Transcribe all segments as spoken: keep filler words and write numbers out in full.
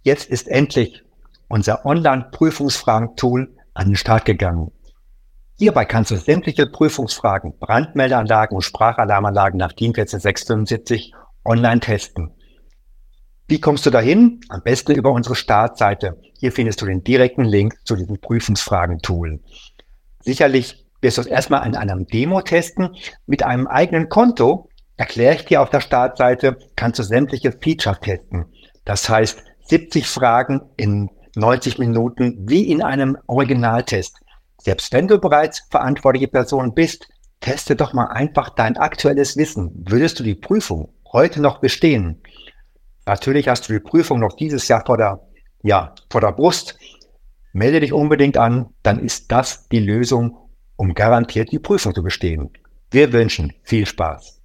Jetzt ist endlich unser Online-Prüfungsfragen-Tool an den Start gegangen. Hierbei kannst du sämtliche Prüfungsfragen, Brandmeldeanlagen und Sprachalarmanlagen nach DIN eins vier sechs fünf online testen. Wie kommst du dahin? Am besten über unsere Startseite. Hier findest du den direkten Link zu diesem Prüfungsfragen-Tool. Sicherlich wirst du es erstmal in einem Demo testen. Mit einem eigenen Konto, erkläre ich dir auf der Startseite, kannst du sämtliche Features testen. Das heißt, siebzig Fragen in neunzig Minuten wie in einem Originaltest. Selbst wenn du bereits verantwortliche Person bist, teste doch mal einfach dein aktuelles Wissen. Würdest du die Prüfung heute noch bestehen? Natürlich hast du die Prüfung noch dieses Jahr vor der, ja, vor der Brust. Melde dich unbedingt an, dann ist das die Lösung, um garantiert die Prüfung zu bestehen. Wir wünschen viel Spaß.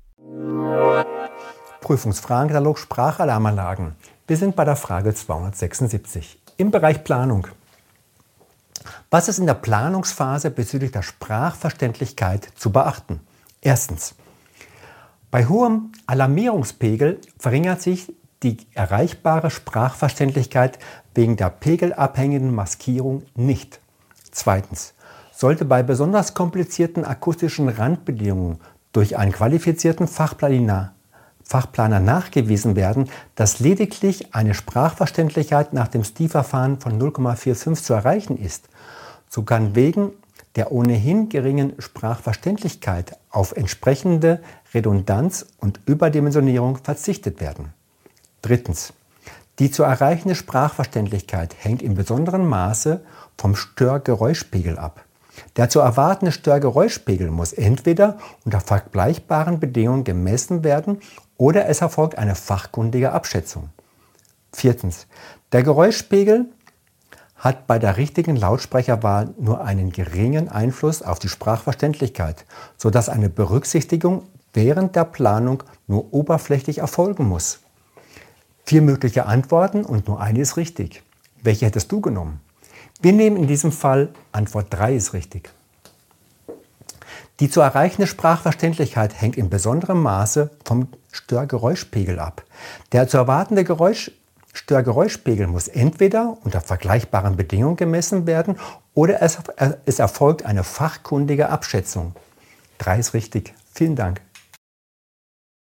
Prüfungsfragenkatalog Sprachalarmanlagen. Wir sind bei der Frage zweihundertsechsundsiebzig im Bereich Planung. Was ist in der Planungsphase bezüglich der Sprachverständlichkeit zu beachten? Erstens. Bei hohem Alarmierungspegel verringert sich die erreichbare Sprachverständlichkeit wegen der pegelabhängigen Maskierung nicht. Zweitens. Sollte bei besonders komplizierten akustischen Randbedingungen durch einen qualifizierten Fachplaner Fachplaner nachgewiesen werden, dass lediglich eine Sprachverständlichkeit nach dem S T I-Verfahren von null Komma fünfundvierzig zu erreichen ist, so kann wegen der ohnehin geringen Sprachverständlichkeit auf entsprechende Redundanz und Überdimensionierung verzichtet werden. Drittens. Die zu erreichende Sprachverständlichkeit hängt in besonderem Maße vom Störgeräuschpegel ab. Der zu erwartende Störgeräuschpegel muss entweder unter vergleichbaren Bedingungen gemessen werden oder es erfolgt eine fachkundige Abschätzung. Viertens. Der Geräuschpegel hat bei der richtigen Lautsprecherwahl nur einen geringen Einfluss auf die Sprachverständlichkeit, sodass eine Berücksichtigung während der Planung nur oberflächlich erfolgen muss. Vier mögliche Antworten und nur eine ist richtig. Welche hättest du genommen? Wir nehmen in diesem Fall Antwort drei ist richtig. Die zu erreichende Sprachverständlichkeit hängt in besonderem Maße vom Störgeräuschpegel ab. Der zu erwartende Geräusch, Störgeräuschpegel muss entweder unter vergleichbaren Bedingungen gemessen werden oder es, es erfolgt eine fachkundige Abschätzung. drei ist richtig. Vielen Dank.